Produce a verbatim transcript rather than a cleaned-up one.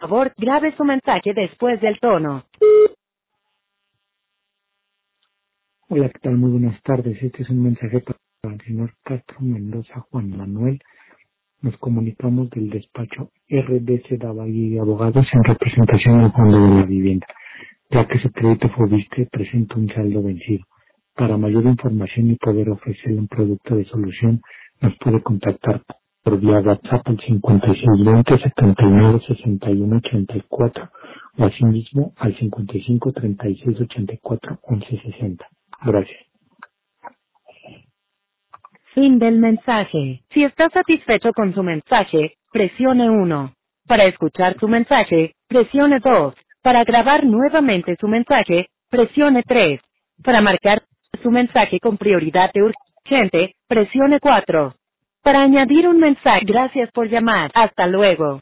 Por favor, grabe su mensaje después del tono. Hola, ¿qué tal? Muy buenas tardes. Este es un mensaje para el señor Castro Mendoza Juan Manuel. Nos comunicamos del despacho R D C Davay y Abogados en representación del Fondo de la Vivienda, ya que su crédito Fobiste presenta un saldo vencido. Para mayor información y poder ofrecerle un producto de solución, nos puede contactar por vía WhatsApp al cincuenta y seis veinte setenta y nueve sesenta y uno ochenta y cuatro o asimismo al cincuenta y cinco treinta y seis ochenta y cuatro once sesenta. Gracias. Fin del mensaje. Si está satisfecho con su mensaje, presione uno. Para escuchar su mensaje, presione dos. Para grabar nuevamente su mensaje, presione tres. Para marcar su mensaje con prioridad de urgente, presione cuatro. Para añadir un mensaje, gracias por llamar. Hasta luego.